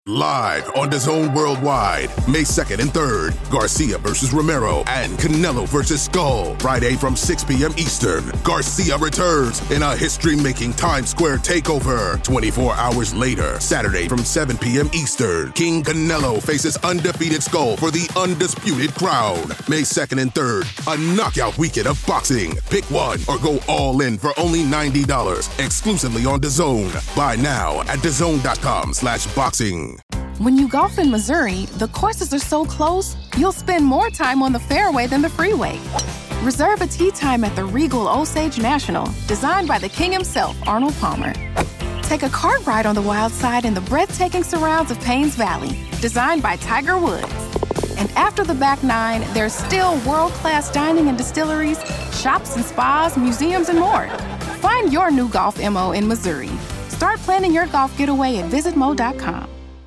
Live on DAZN Worldwide, May 2nd and 3rd, Garcia versus Romero and Canelo versus Skull. Friday from 6 p.m. Eastern, Garcia returns in a history-making Times Square takeover. 24 hours later, Saturday from 7 p.m. Eastern, King Canelo faces undefeated Skull for the undisputed crown. May 2nd and 3rd, a knockout weekend of boxing. Pick one or go all in for only $90, exclusively on DAZN. Buy now at DAZN.com/boxing. When you golf in Missouri, the courses are so close, you'll spend more time on the fairway than the freeway. Reserve a tee time at the Regal Osage National, designed by the king himself, Arnold Palmer. Take a cart ride on the wild side in the breathtaking surrounds of Paynes Valley, designed by Tiger Woods. And after the back nine, there's still world-class dining and distilleries, shops and spas, museums, and more. Find your new golf MO in Missouri. Start planning your golf getaway at visitmo.com.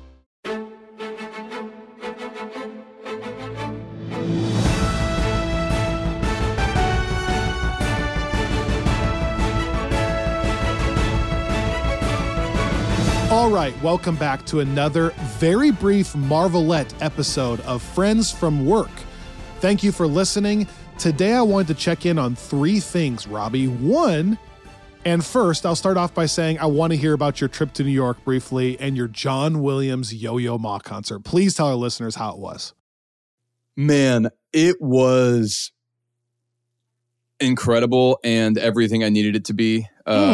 All right, welcome back to another very brief Marvelette episode of Friends from Work. Thank you for listening. Today I wanted to check in on three things, Robbie. One, and first, I'll start off by saying I want to hear about your trip to New York briefly and your John Williams Yo-Yo Ma concert. Please tell our listeners how it was. Man, it was incredible and everything I needed it to be.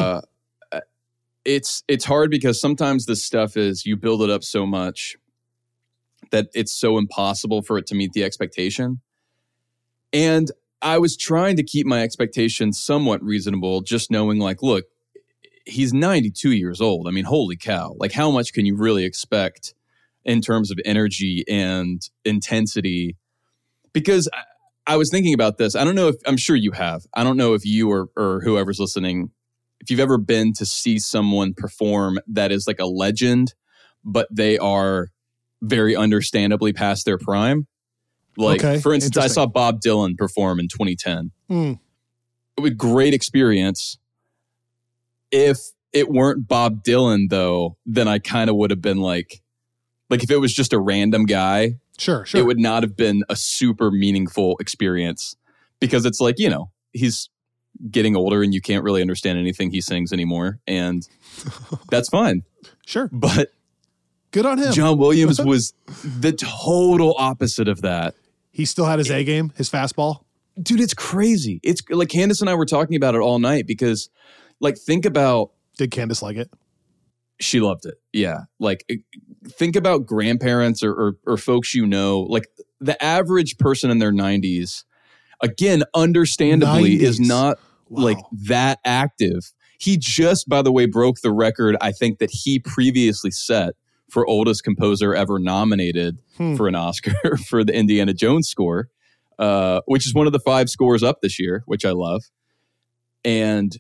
It's hard because sometimes this stuff is, you build it up so much that it's so impossible for it to meet the expectation. And I was trying to keep my expectations somewhat reasonable, just knowing like, look, he's 92 years old. I mean, holy cow. Like, how much can you really expect in terms of energy and intensity? Because I was thinking about this. I don't know if, I'm sure you have. I don't know if you or whoever's listening, if you've ever been to see someone perform that is like a legend, but they are very understandably past their prime. Like, for instance, I saw Bob Dylan perform in 2010. It was a great experience. If it weren't Bob Dylan, though, then I kind of would have been like if it was just a random guy, sure, it would not have been a super meaningful experience, because it's like, you know, he's getting older and you can't really understand anything he sings anymore. And that's fine. Sure. But good on him. John Williams was the total opposite of that. He still had his A game, his fastball. Dude, it's crazy. It's like Candace and I were talking about it all night because, like, think about... Did Candace like it? She loved it. Yeah. Like, think about grandparents or folks you know. Like, the average person in their 90s, again, understandably, 90s. is not like that active. He just, by the way, broke the record, I think, that he previously set for oldest composer ever nominated for an Oscar for the Indiana Jones score, which is one of the 5 scores up this year, which I love. And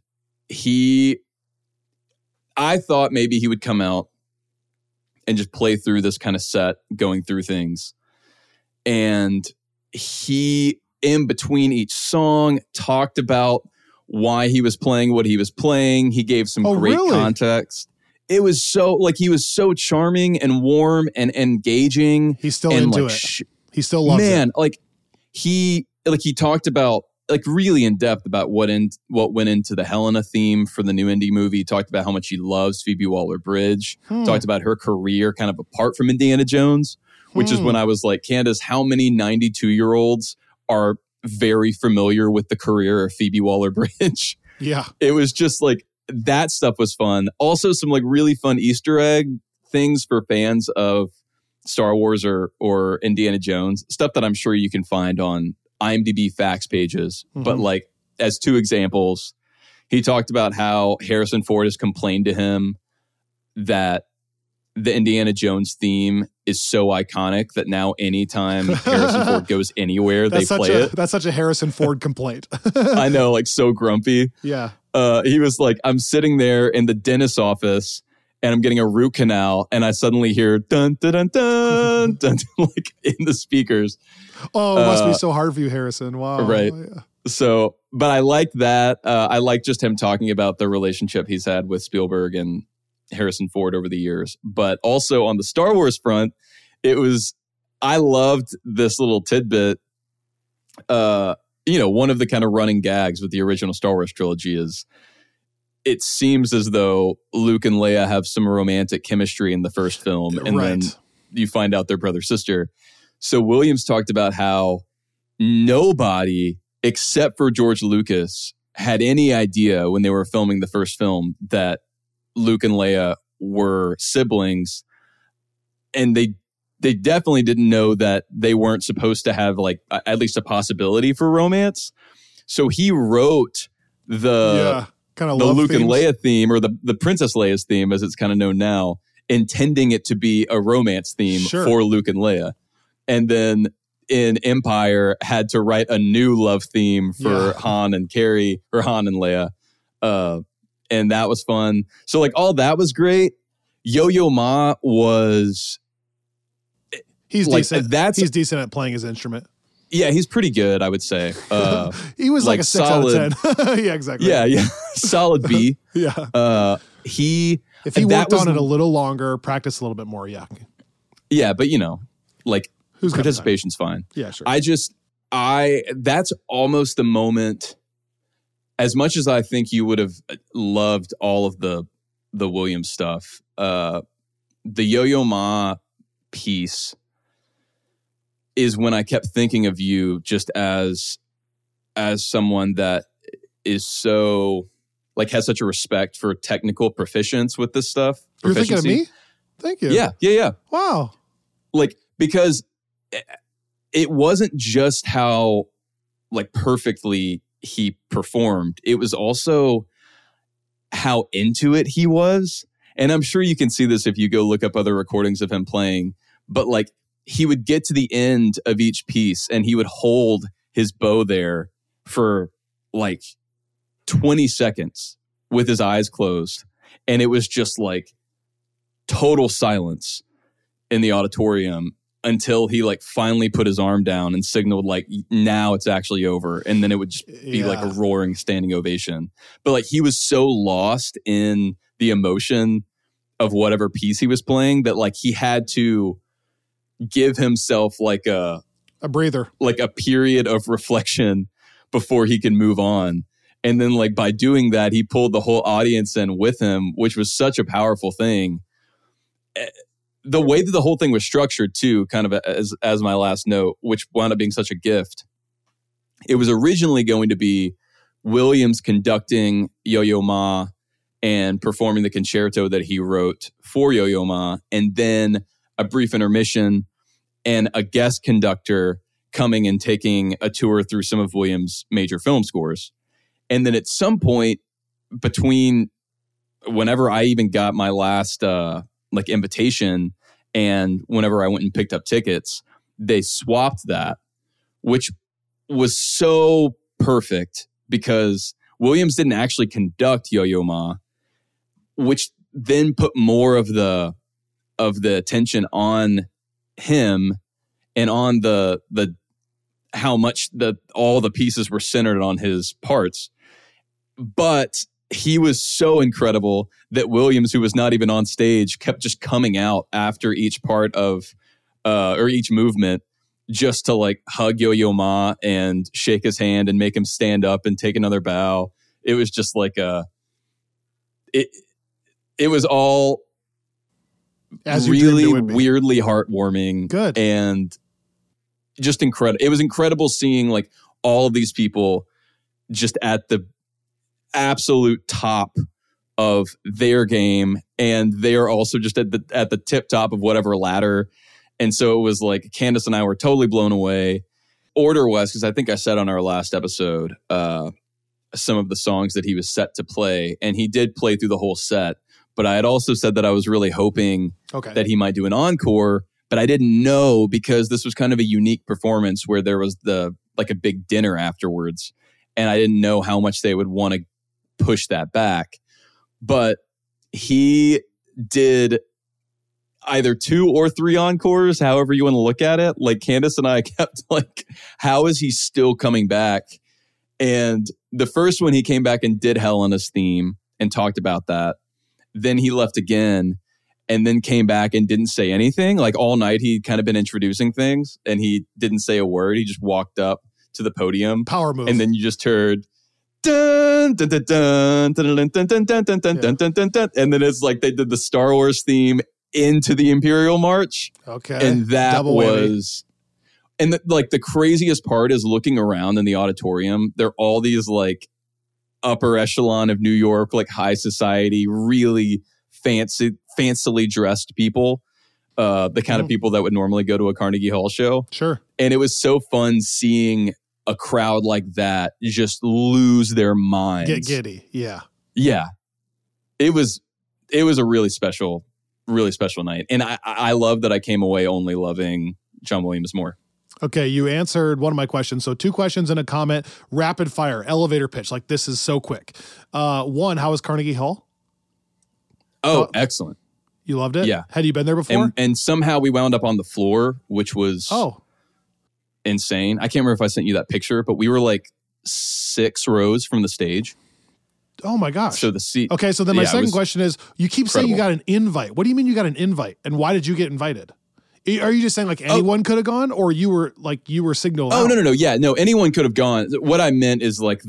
I thought maybe he would come out and just play through this kind of set, going through things. And he, in between each song, talked about why he was playing what he was playing. He gave some great context. It was so, like, he was so charming and warm and engaging. He's still into it. He still loves it. Man, he talked about, like, really in depth about what went into the Helena theme for the new indie movie. He talked about how much he loves Phoebe Waller-Bridge. Talked about her career kind of apart from Indiana Jones, which is when I was like, Candace, how many 92-year-olds are very familiar with the career of Phoebe Waller-Bridge? Yeah. It was just like, that stuff was fun. Also, some like really fun Easter egg things for fans of Star Wars or Indiana Jones. Stuff that I'm sure you can find on IMDb facts pages. But like, as 2 examples, he talked about how Harrison Ford has complained to him that the Indiana Jones theme is so iconic that now anytime Harrison Ford goes anywhere, they play it. That's such a Harrison Ford complaint. I know, like, so grumpy. Yeah. He was like, I'm sitting there in the dentist's office and I'm getting a root canal and I suddenly hear dun dun dun dun, dun, like, in the speakers. Oh, it must be so hard for you, Harrison. Wow. Right. Yeah. So, but I like that. I like just him talking about the relationship he's had with Spielberg and Harrison Ford over the years. But also on the Star Wars front, I loved this little tidbit. One of the kind of running gags with the original Star Wars trilogy is it seems as though Luke and Leia have some romantic chemistry in the first film, and then you find out they're brother-sister. So Williams talked about how nobody except for George Lucas had any idea when they were filming the first film that Luke and Leia were siblings, and they definitely didn't know that they weren't supposed to have like at least a possibility for romance. So he wrote the Luke and Leia theme, or the Princess Leia's theme, as it's kind of known now, intending it to be a romance theme for Luke and Leia. And then in Empire had to write a new love theme for Han and Carrie, or Han and Leia. And that was fun. So like all that was great. Yo-Yo Ma was... He's like, decent. He's decent at playing his instrument. Yeah, he's pretty good, I would say. He was like a 6 solid, out of 10. Yeah, exactly. Yeah. Solid B. Yeah. If he worked on it a little longer, practiced a little bit more, yeah. Yeah, but participation's fine. Yeah, sure. That's almost the moment, as much as I think you would have loved all of the Williams stuff, the Yo-Yo Ma piece is when I kept thinking of you just as someone that is so like has such a respect for technical proficiency with this stuff. You're thinking of me? Thank you. Yeah. Wow. Like, because it wasn't just how like perfectly he performed. It was also how into it he was. And I'm sure you can see this if you go look up other recordings of him playing, but like he would get to the end of each piece and he would hold his bow there for like 20 seconds with his eyes closed. And it was just like total silence in the auditorium until he like finally put his arm down and signaled like, now it's actually over. And then it would just be like a roaring standing ovation. But like he was so lost in the emotion of whatever piece he was playing that like he had to give himself like a breather, like a period of reflection before he could move on. And then like by doing that, he pulled the whole audience in with him, which was such a powerful thing. The way that the whole thing was structured too, kind of as my last note, which wound up being such a gift. It was originally going to be Williams conducting Yo-Yo Ma and performing the concerto that he wrote for Yo-Yo Ma, and then a brief intermission and a guest conductor coming and taking a tour through some of Williams' major film scores. And then at some point between whenever I even got my last like invitation and whenever I went and picked up tickets, they swapped that, which was so perfect because Williams didn't actually conduct Yo-Yo Ma, which then put more of the attention on him and on the how much all the pieces were centered on his parts. But he was so incredible that Williams, who was not even on stage, kept just coming out after each part of or each movement just to like hug Yo-Yo Ma and shake his hand and make him stand up and take another bow. It was just like it was all as really weirdly heartwarming. Good. And just incredible. It was incredible seeing like all of these people just at the absolute top of their game, and they are also just at the tip top of whatever ladder. And so it was like Candace and I were totally blown away. Order was, because I think I said on our last episode some of the songs that he was set to play, and he did play through the whole set. But I had also said that I was really hoping that he might do an encore, but I didn't know because this was kind of a unique performance where there was like a big dinner afterwards, and I didn't know how much they would want to push that back. But he did either 2 or 3 encores, however you want to look at it. Like Candace and I kept like, how is he still coming back? And the first one, he came back and did Helena's theme and talked about that. Then he left again and then came back and didn't say anything. Like all night, he'd kind of been introducing things and he didn't say a word. He just walked up to the podium. Power move. And then you just heard dun dun dun dun dun dun dun dun dun dun dun dun dun dun dun. And then it's like they did the Star Wars theme into the Imperial March. Okay. And that Double was... And the craziest part is looking around in the auditorium. There are all these like upper echelon of New York, like high society, really fancily dressed people. The kind of people that would normally go to a Carnegie Hall show. Sure. And it was so fun seeing a crowd like that just lose their minds. Get giddy. Yeah. Yeah. It was a really special night. And I love that I came away only loving John Williams more. Okay, you answered one of my questions. So 2 questions and a comment. Rapid fire, elevator pitch. Like this is so quick. 1, how was Carnegie Hall? Oh, excellent. You loved it? Yeah. Had you been there before? And somehow we wound up on the floor, which was insane. I can't remember if I sent you that picture, but we were like 6 rows from the stage. Oh my gosh. So the seat. Okay, so then my second question is, you keep saying you got an invite. What do you mean you got an invite? And why did you get invited? Are you just saying like anyone could have gone, or you were signaled out? No. Yeah, no, anyone could have gone. What I meant is like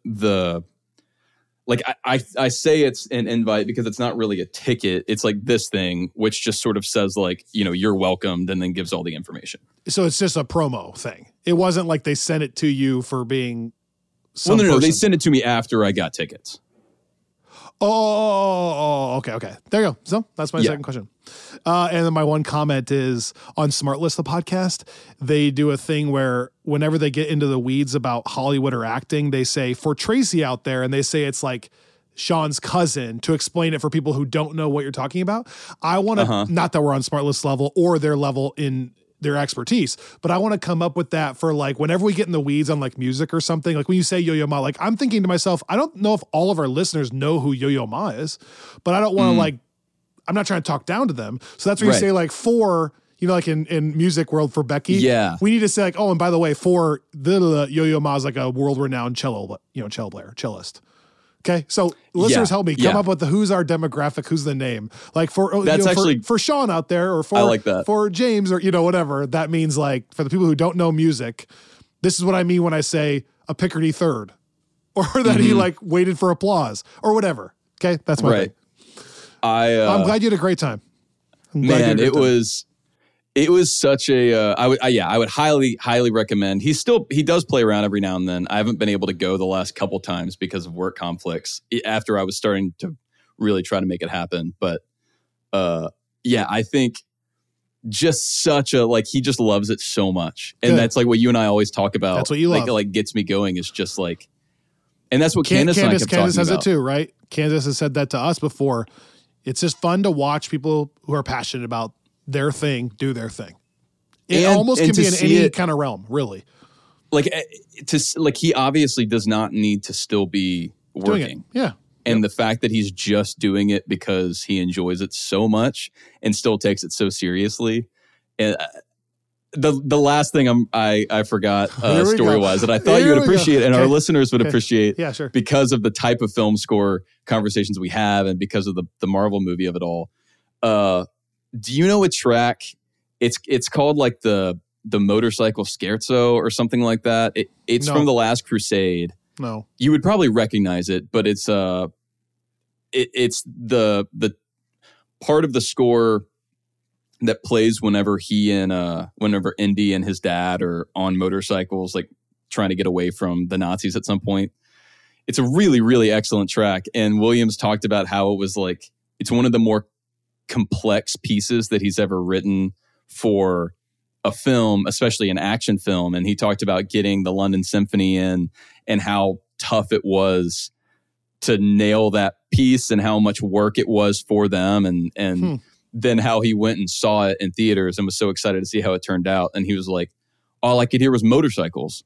I say it's an invite because it's not really a ticket. It's like this thing, which just sort of says like, you're welcomed and then gives all the information. So it's just a promo thing. It wasn't like they sent it to you for being some no. person. They sent it to me after I got tickets. Oh, okay. There you go. So that's my second question. And then my one comment is on SmartList, the podcast, they do a thing where whenever they get into the weeds about Hollywood or acting, they say for Tracy out there, and they say it's like Sean's cousin to explain it for people who don't know what you're talking about. I want to, not that we're on SmartList level or their level in their expertise, but I want to come up with that for like whenever we get in the weeds on like music or something, like when you say Yo-Yo Ma, like I'm thinking to myself, I don't know if all of our listeners know who Yo-Yo Ma is, but I don't want to like, I'm not trying to talk down to them. So that's where you say like for, like in music world for Becky, we need to say like, oh, and by the way, for the Yo-Yo Ma is like a world-renowned cello player, cellist. Okay, so listeners, help me come up with who's our demographic, who's the name. Like for for Sean out there, or for I like that. For James, or whatever. That means like for the people who don't know music, this is what I mean when I say a Picardy third, or that he like waited for applause or whatever. Okay, that's my thing. I'm glad you had a great time. Man, it was such a. I would highly recommend. He does play around every now and then. I haven't been able to go the last couple times because of work conflicts. After I was starting to really try to make it happen, but I think just such a he just loves it so much, and that's like what you and I always talk about. That's what you love. Like gets me going is just like, and that's what Candace and I kept Candace has about. It too, right? Candace has said that to us before. It's just fun to watch people who are passionate about their thing do their thing. It almost can be in any kind of realm, really. He obviously does not need to still be working. Yeah. And the fact that he's just doing it because he enjoys it so much and still takes it so seriously. And the last thing I forgot story-wise that I thought you would appreciate and our listeners would appreciate because of the type of film score conversations we have and because of the Marvel movie of it all. Do you know a track? It's called like the Motorcycle Scherzo or something like that. It's from The Last Crusade. No, you would probably recognize it, but it's the part of the score that plays whenever Indy and his dad are on motorcycles, like trying to get away from the Nazis at some point. It's a really, really excellent track. And Williams talked about how it was like, it's one of the more complex pieces that he's ever written for a film, especially an action film. And he talked about getting the London Symphony in and how tough it was to nail that piece and how much work it was for them. And then how he went and saw it in theaters and was so excited to see how it turned out. And he was like, all I could hear was motorcycles.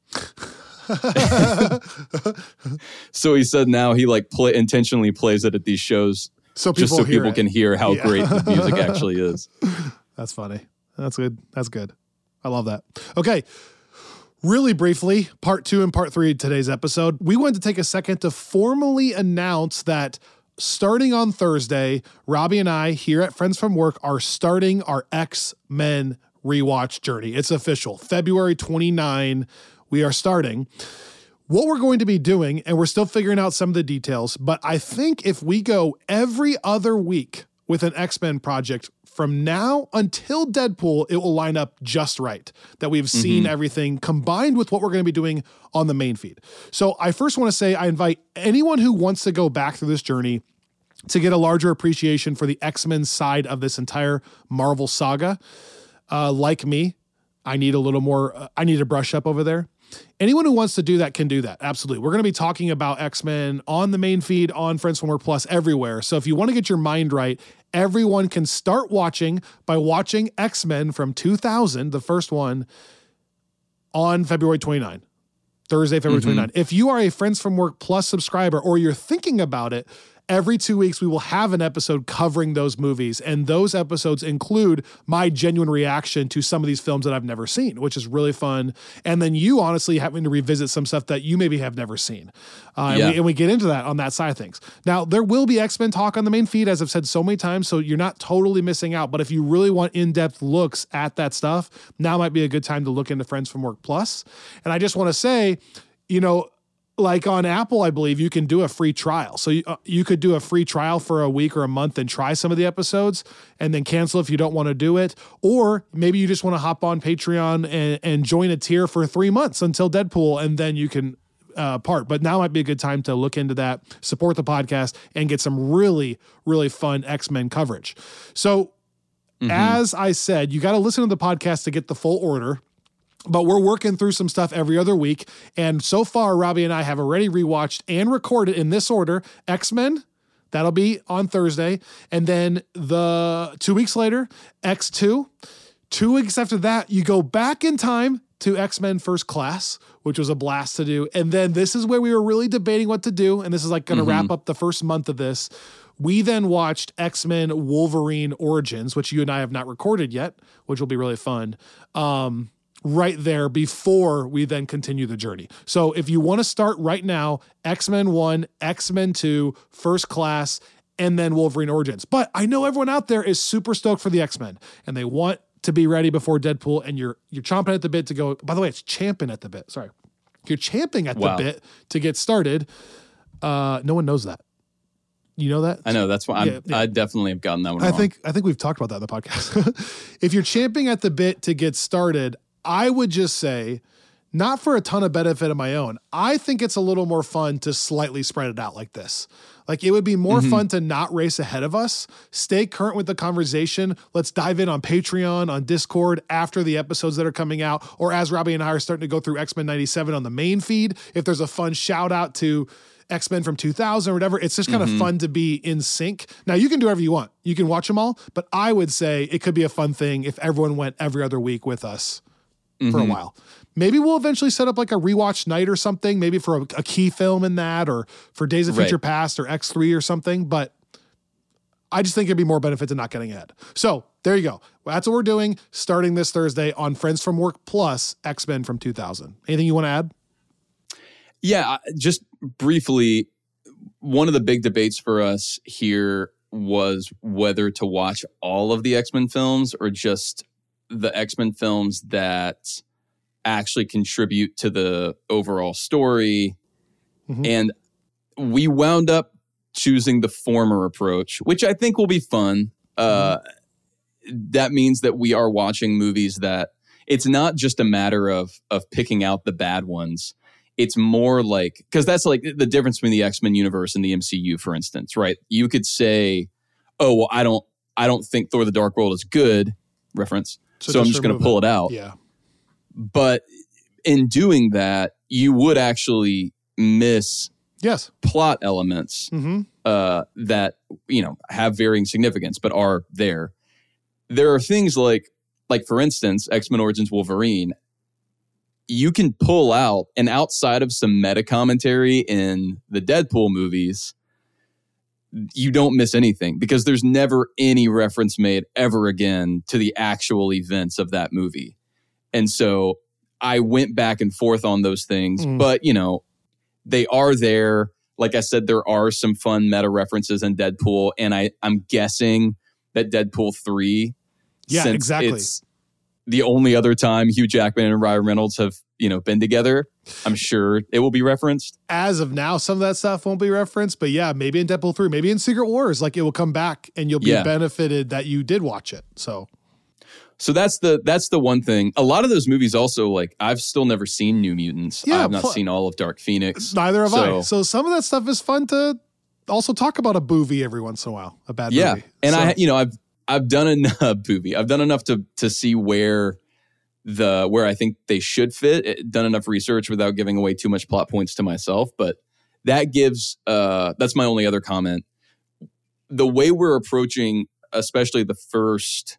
So he said now he intentionally plays it at these shows so people can hear how great the music actually is. That's funny. That's good. That's good. I love that. Okay. Really briefly, part 2 and part 3 of today's episode, we wanted to take a second to formally announce that starting on Thursday, Robbie and I here at Friends from Work are starting our X-Men rewatch journey. It's official. February 29, we are starting. What we're going to be doing, and we're still figuring out some of the details, but I think if we go every other week with an X-Men project from now until Deadpool, it will line up just right, that we've seen everything combined with what we're going to be doing on the main feed. So I first want to say I invite anyone who wants to go back through this journey to get a larger appreciation for the X-Men side of this entire Marvel saga. Like me, I need a little more, I need to brush up over there. Anyone who wants to do that can do that. Absolutely. We're going to be talking about X-Men on the main feed, on Friends from Work Plus, everywhere. So if you want to get your mind right, everyone can start watching by watching X-Men from 2000, the first one, on February 29. Thursday, February 29. If you are a Friends from Work Plus subscriber, or you're thinking about it, every 2 weeks we will have an episode covering those movies. And those episodes include my genuine reaction to some of these films that I've never seen, which is really fun. And then you honestly having to revisit some stuff that you maybe have never seen. And we get into that on that side of things. Now, there will be X-Men talk on the main feed, as I've said so many times, so you're not totally missing out. But if you really want in-depth looks at that stuff, now might be a good time to look into Friends from Work Plus. And I just want to say, you know, like on Apple, I believe you can do a free trial. So you could do a free trial for a week or a month and try some of the episodes and then cancel if you don't want to do it. Or maybe you just want to hop on Patreon and join a tier for 3 months until Deadpool, and then you can part. But now might be a good time to look into that, support the podcast, and get some really, really fun X-Men coverage. So as I said, you got to listen to the podcast to get the full order. But we're working through some stuff every other week. And so far, Robbie and I have already rewatched and recorded in this order X-Men. That'll be on Thursday. And then 2 weeks later, X2. 2 weeks after that, you go back in time to X-Men First Class, which was a blast to do. And then this is where we were really debating what to do. And this is like going to wrap up the first month of this. We then watched X-Men Wolverine Origins, which you and I have not recorded yet, which will be really fun. Right there before we then continue the journey. So if you want to start right now, X-Men 1, X-Men 2, First Class, and then Wolverine Origins. But I know everyone out there is super stoked for the X-Men, and they want to be ready before Deadpool, and you're chomping at the bit to go. By the way, it's champing at the bit. Sorry. You're champing at the bit to get started. No one knows that. You know that? I know. That's why I definitely have gotten that one wrong. I think we've talked about that in the podcast. If you're champing at the bit to get started, I would just say, not for a ton of benefit of my own, I think it's a little more fun to slightly spread it out like this. Like, it would be more fun to not race ahead of us, stay current with the conversation. Let's dive in on Patreon, on Discord, after the episodes that are coming out, or as Robbie and I are starting to go through X-Men 97 on the main feed. If there's a fun shout out to X-Men from 2000 or whatever, it's just kind of fun to be in sync. Now, you can do whatever you want. You can watch them all, but I would say it could be a fun thing if everyone went every other week with us for a while. Maybe we'll eventually set up like a rewatch night or something, maybe for a key film in that, or for Days of Future Past or X3 or something. But I just think it'd be more benefit to not getting ahead. So there you go. That's what we're doing starting this Thursday on Friends from Work Plus X-Men from 2000. Anything you want to add? Yeah, just briefly, one of the big debates for us here was whether to watch all of the X-Men films or just the X-Men films that actually contribute to the overall story. And we wound up choosing the former approach, which I think will be fun. That means that we are watching movies that it's not just a matter of picking out the bad ones. It's more like, because that's like the difference between the X-Men universe and the MCU, for instance, right? You could say, oh, well, I don't think Thor: The Dark World is good, reference. So I'm just going to pull it out. Yeah. But in doing that, you would actually miss plot elements that, you know, have varying significance, but are there. There are things like for instance, X-Men Origins Wolverine, you can pull out, and outside of some meta commentary in the Deadpool movies, you don't miss anything because there's never any reference made ever again to the actual events of that movie. And so I went back and forth on those things, but you know, they are there. Like I said, there are some fun meta references in Deadpool, and I'm guessing that Deadpool 3, since exactly. it's the only other time Hugh Jackman and Ryan Reynolds have, been together, I'm sure it will be referenced. As of now, some of that stuff won't be referenced, but yeah, maybe in Deadpool 3, maybe in Secret Wars, like it will come back and you'll be benefited that you did watch it. So that's the one thing. A lot of those movies also, like, I've still never seen New Mutants. Yeah, I've not seen all of Dark Phoenix. Neither have I. So some of that stuff is fun to also talk about a movie every once in a while, a bad movie. And I've done enough movie. I've done enough to see where I think they should fit. Done enough research without giving away too much plot points to myself. But that gives that's my only other comment. The way we're approaching, especially the first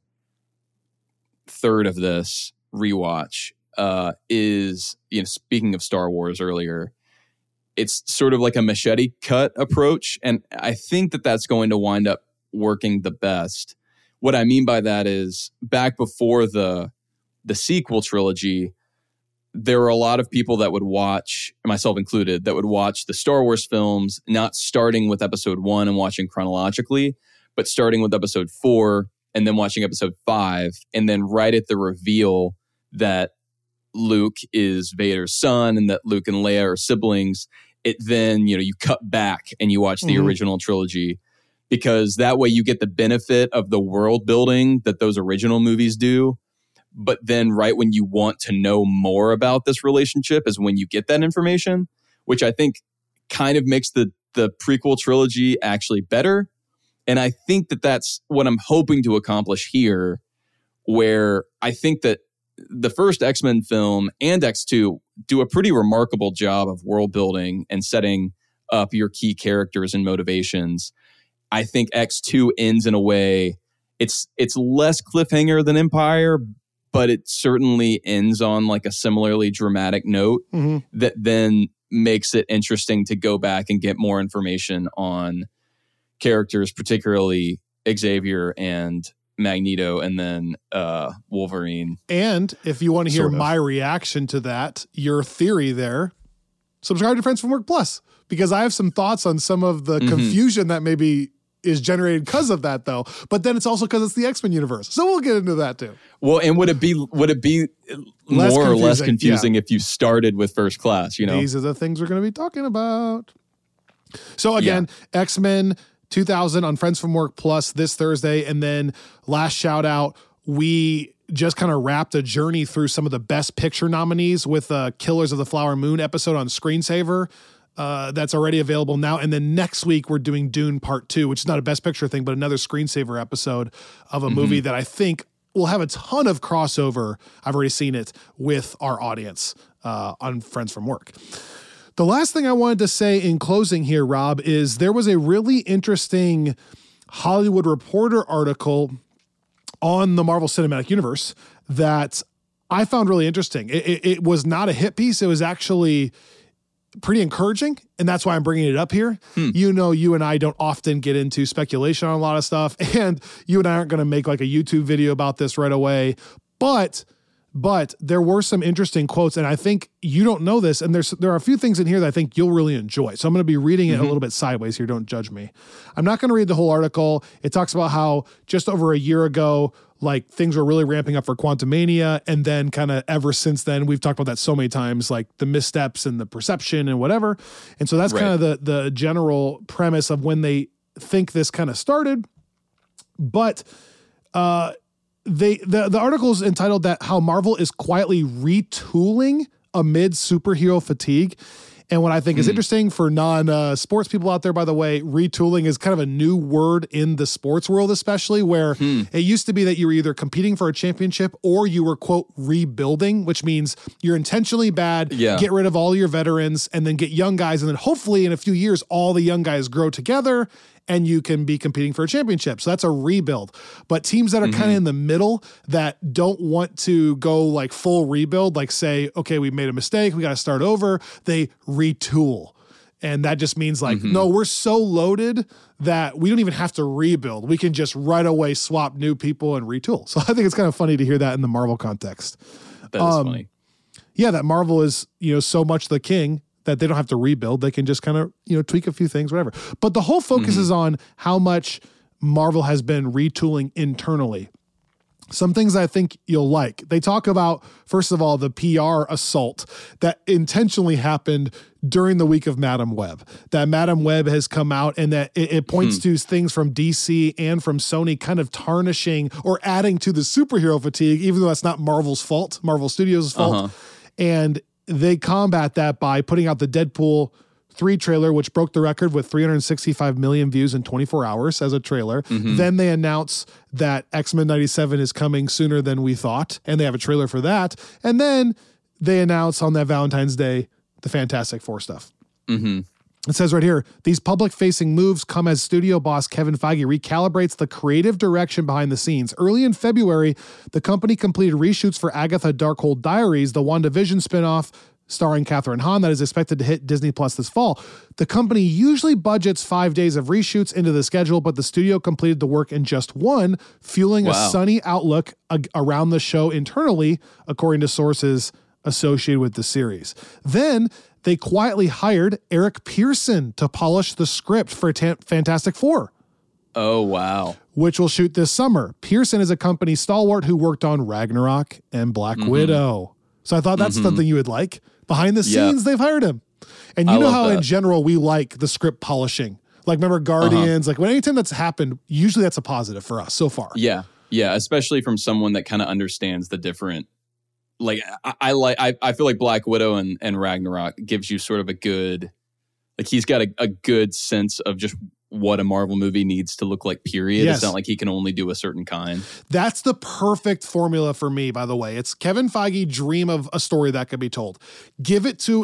third of this rewatch, is, speaking of Star Wars earlier, it's sort of like a machete cut approach. And I think that that's going to wind up working the best. What I mean by that is, back before the sequel trilogy, there were a lot of people that would watch, myself included, that would watch the Star Wars films, not starting with episode 1 and watching chronologically, but starting with episode 4 and then watching episode 5. And then right at the reveal that Luke is Vader's son and that Luke and Leia are siblings, it then, you cut back and you watch the original trilogy, because that way you get the benefit of the world building that those original movies do. But then right when you want to know more about this relationship is when you get that information, which I think kind of makes the prequel trilogy actually better. And I think that that's what I'm hoping to accomplish here, where I think that the first X-Men film and X2 do a pretty remarkable job of world building and setting up your key characters and motivations. I think X2 ends in a way, it's less cliffhanger than Empire, but it certainly ends on like a similarly dramatic note that then makes it interesting to go back and get more information on characters, particularly Xavier and Magneto, and then Wolverine. And if you want to hear my reaction to that, your theory there, subscribe to Friends from Work Plus, because I have some thoughts on some of the confusion that maybe is generated because of that, though. But then it's also because it's the X-Men universe. So we'll get into that too. Well, and would it be more or less confusing if you started with First Class, These are the things we're going to be talking about. So again, X-Men 2000 on Friends from Work Plus this Thursday. And then last shout out, we just kind of wrapped a journey through some of the Best Picture nominees with Killers of the Flower Moon episode on Screensaver. That's already available now. And then next week we're doing Dune Part 2, which is not a Best Picture thing, but another Screensaver episode of a movie that I think will have a ton of crossover. I've already seen it with our audience on Friends from Work. The last thing I wanted to say in closing here, Rob, is there was a really interesting Hollywood Reporter article on the Marvel Cinematic Universe that I found really interesting. It was not a hit piece. It was actually pretty encouraging, and that's why I'm bringing it up here. You and I don't often get into speculation on a lot of stuff, and you and I aren't going to make like a YouTube video about this right away, but there were some interesting quotes, and I think you don't know this, and there are a few things in here that I think you'll really enjoy. So I'm going to be reading it a little bit sideways here. Don't judge me. I'm not going to read the whole article. It talks about how just over a year ago, like things were really ramping up for Quantumania, and then kind of ever since then, we've talked about that so many times, like the missteps and the perception and whatever. And so that's kind of the general premise of when they think this kind of started. But the article is entitled that how Marvel is quietly retooling amid superhero fatigue. And what I think is interesting for non-sports people out there, by the way, retooling is kind of a new word in the sports world, especially where it used to be that you were either competing for a championship or you were, quote, rebuilding, which means you're intentionally bad, get rid of all your veterans, and then get young guys. And then hopefully in a few years, all the young guys grow together and you can be competing for a championship. So that's a rebuild. But teams that are kind of in the middle that don't want to go like full rebuild, like say, okay, we made a mistake, we got to start over, they retool. And that just means like, no, we're so loaded that we don't even have to rebuild. We can just right away swap new people and retool. So I think it's kind of funny to hear that in the Marvel context. That is funny. Yeah, that Marvel is, so much the king that they don't have to rebuild. They can just kind of, tweak a few things, whatever. But the whole focus is on how much Marvel has been retooling internally. Some things I think you'll like. They talk about, first of all, the PR assault that intentionally happened during the week of Madam Web. That Madam Web has come out and that it points to things from DC and from Sony kind of tarnishing or adding to the superhero fatigue, even though that's not Marvel's fault, Marvel Studios' fault. And they combat that by putting out the Deadpool 3 trailer, which broke the record with 365 million views in 24 hours as a trailer. Then they announce that X-Men 97 is coming sooner than we thought, and they have a trailer for that. And then they announce on that Valentine's Day the Fantastic Four stuff. It says right here, these public-facing moves come as studio boss Kevin Feige recalibrates the creative direction behind the scenes. Early in February, the company completed reshoots for Agatha Darkhold Diaries, the WandaVision spinoff starring Catherine Hahn that is expected to hit Disney Plus this fall. The company usually budgets 5 days of reshoots into the schedule, but the studio completed the work in just one, fueling a sunny outlook around the show internally, according to sources associated with the series. Then they quietly hired Eric Pearson to polish the script for Fantastic Four. Oh, wow. Which will shoot this summer. Pearson is a company stalwart who worked on Ragnarok and Black Widow. So I thought that's something you would like. Behind the scenes, they've hired him. And you know how in general we like the script polishing. Like remember Guardians, like anytime that's happened, usually that's a positive for us so far. Yeah. Yeah. Especially from someone that kind of understands the different, like I feel like Black Widow and Ragnarok gives you sort of a good, like he's got a good sense of just what a Marvel movie needs to look like, period. Yes. It's not like he can only do a certain kind. That's the perfect formula for me, by the way. It's Kevin Feige dream of a story that could be told. Give it to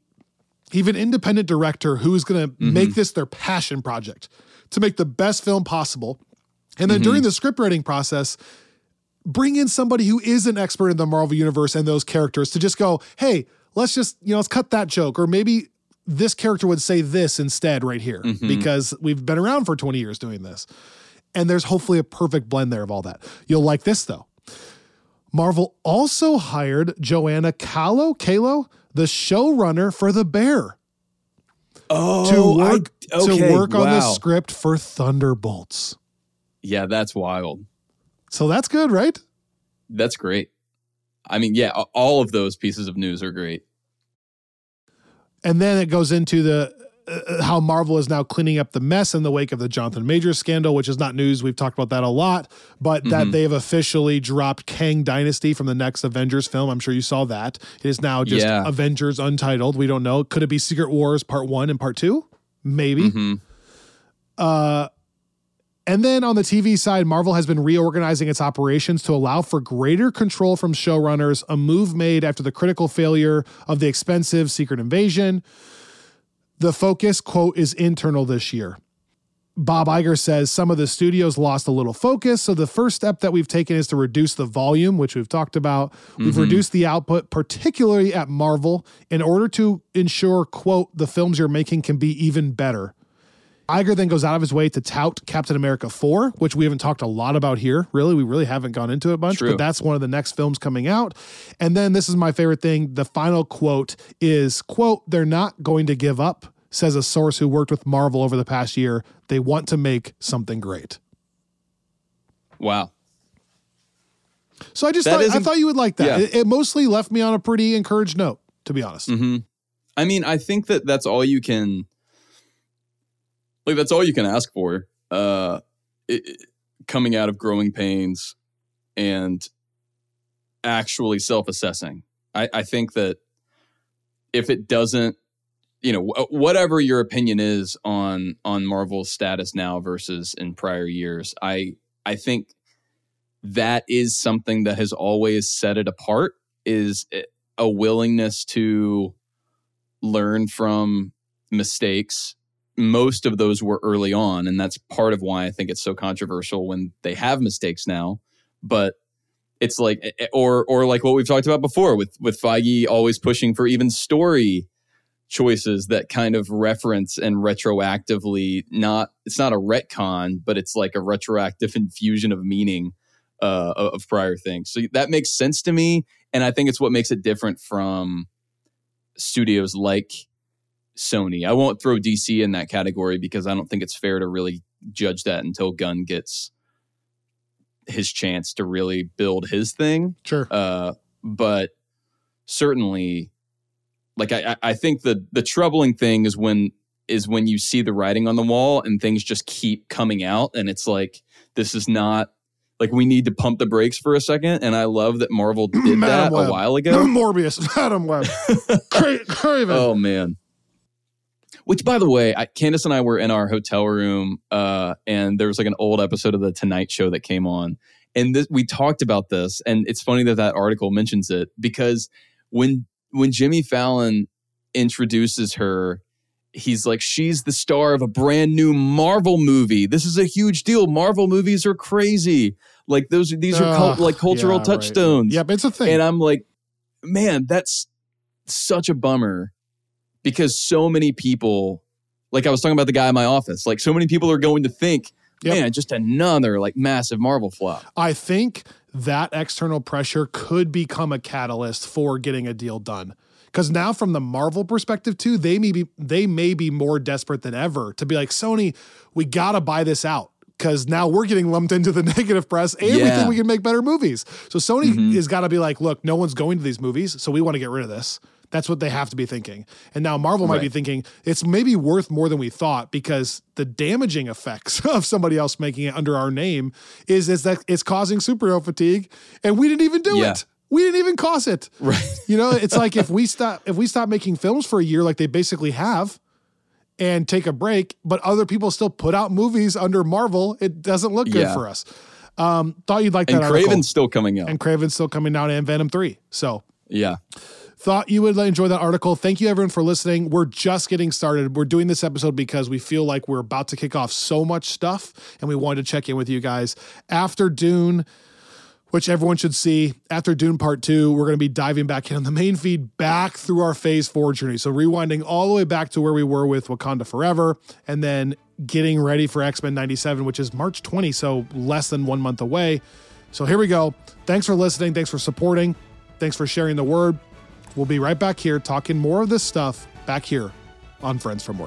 even independent director who's going to make this their passion project to make the best film possible. And then during the script writing process, bring in somebody who is an expert in the Marvel universe and those characters to just go, hey, let's just, let's cut that joke. Or maybe this character would say this instead right here because we've been around for 20 years doing this. And there's hopefully a perfect blend there of all that. You'll like this though. Marvel also hired Joanna Kalo, the showrunner for The Bear, to work on the script for Thunderbolts. Yeah, that's wild. So that's good, right? That's great. I mean, yeah, all of those pieces of news are great. And then it goes into the how Marvel is now cleaning up the mess in the wake of the Jonathan Majors scandal, which is not news. We've talked about that a lot, but that they've officially dropped Kang Dynasty from the next Avengers film. I'm sure you saw that. It is now just Avengers Untitled. We don't know. Could it be Secret Wars Part 1 and Part 2? Maybe. And then on the TV side, Marvel has been reorganizing its operations to allow for greater control from showrunners, a move made after the critical failure of the expensive Secret Invasion. The focus, quote, is internal this year. Bob Iger says some of the studios lost a little focus, so the first step that we've taken is to reduce the volume, which we've talked about. We've reduced the output, particularly at Marvel, in order to ensure, quote, the films you're making can be even better. Iger then goes out of his way to tout Captain America 4, which we haven't talked a lot about here. Really, we really haven't gone into it a bunch, but that's one of the next films coming out. And then this is my favorite thing. The final quote is, quote, they're not going to give up, says a source who worked with Marvel over the past year. They want to make something great. Wow. So I thought you would like that. Yeah. It mostly left me on a pretty encouraged note, to be honest. I mean, I think that's all you can... Like, that's all you can ask for coming out of growing pains and actually self-assessing. I think that if it doesn't, whatever your opinion is on Marvel's status now versus in prior years, I think that is something that has always set it apart, is a willingness to learn from mistakes. Most of those were early on, and that's part of why I think it's so controversial when they have mistakes now. But it's like, or like what we've talked about before with Feige always pushing for even story choices that kind of reference and retroactively it's not a retcon, but it's like a retroactive infusion of meaning of prior things. So that makes sense to me, and I think it's what makes it different from studios like Sony. I won't throw DC in that category because I don't think it's fair to really judge that until Gunn gets his chance to really build his thing. Sure. But certainly, like I think the troubling thing is when you see the writing on the wall and things just keep coming out, and it's like, this is not, like, we need to pump the brakes for a second. And I love that Marvel did that a while ago. Morbius, Madam Web, Craven. Oh man. Which, by the way, Candace and I were in our hotel room, and there was like an old episode of The Tonight Show that came on, and we talked about this. And it's funny that article mentions it, because when Jimmy Fallon introduces her, he's like, she's the star of a brand new Marvel movie. This is a huge deal. Marvel movies are crazy. Like these are cultural touchstones. Right. Yep, it's a thing. And I'm like, man, that's such a bummer, because so many people, like I was talking about the guy in my office, like so many people are going to think, man, just another like massive Marvel flop. I think that external pressure could become a catalyst for getting a deal done. Because now from the Marvel perspective too, they may be more desperate than ever to be like, Sony, we got to buy this out. Because now we're getting lumped into the negative press and we think we can make better movies. So Sony has got to be like, look, no one's going to these movies, so we want to get rid of this. That's what they have to be thinking. And now Marvel might be thinking it's maybe worth more than we thought, because the damaging effects of somebody else making it under our name is that it's causing superhero fatigue, and we didn't even do it. We didn't even cause it. Right. You know, it's like if we stop making films for a year, like they basically have, and take a break, but other people still put out movies under Marvel, it doesn't look good for us. Thought you'd like that article. And Craven's still coming out. And Craven's still coming out, and Venom 3. So yeah. Thought you would enjoy that article. Thank you, everyone, for listening. We're just getting started. We're doing this episode because we feel like we're about to kick off so much stuff, and we wanted to check in with you guys. After Dune, which everyone should see, after Dune Part 2, we're going to be diving back in on the main feed, back through our Phase 4 journey. So rewinding all the way back to where we were with Wakanda Forever, and then getting ready for X-Men 97, which is March 20, so less than 1 month away. So here we go. Thanks for listening. Thanks for supporting. Thanks for sharing the word. We'll be right back here talking more of this stuff back here on Friends from Work.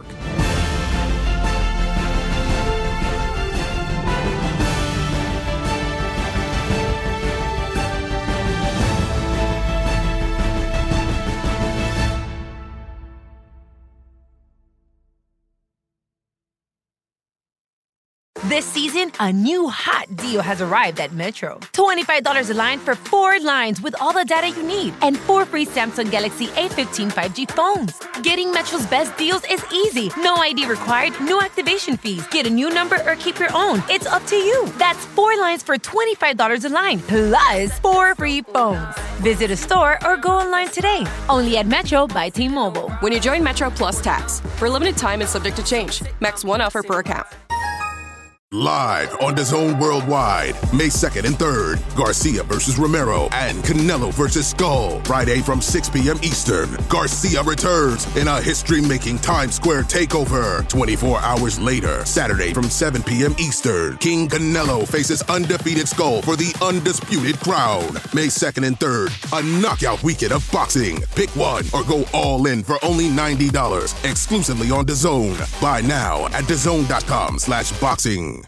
This season, a new hot deal has arrived at Metro. $25 a line for 4 lines with all the data you need, and 4 free Samsung Galaxy A15 5G phones. Getting Metro's best deals is easy. No ID required, no activation fees. Get a new number or keep your own. It's up to you. That's 4 lines for $25 a line, plus 4 free phones. Visit a store or go online today. Only at Metro by T-Mobile. When you join Metro Plus Tax. For a limited time and subject to change. Max 1 offer per account. Live on DAZN Worldwide, May 2nd and 3rd, Garcia versus Romero and Canelo versus Skull. Friday from 6 p.m. Eastern, Garcia returns in a history-making Times Square takeover. 24 hours later, Saturday from 7 p.m. Eastern, King Canelo faces undefeated Skull for the undisputed crown. May 2nd and 3rd, a knockout weekend of boxing. Pick one or go all in for only $90, exclusively on DAZN. Buy now at DAZN.com/boxing.